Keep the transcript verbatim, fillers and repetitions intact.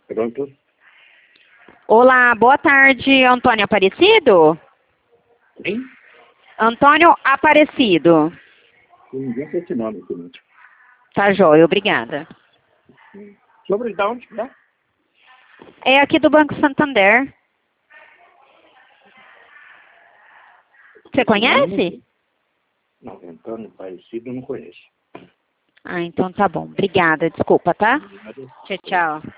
Pronto. Olá, boa tarde, Antônio Aparecido? Quem? Antônio Aparecido. Tem ninguém com esse nome aqui, não. Tá joia, obrigada. Sobre de onde, né? É aqui do Banco Santander. Você conhece? Não, Antônio Aparecido eu não conheço. Ah, então tá bom. Obrigada, desculpa, tá? Tchau, tchau.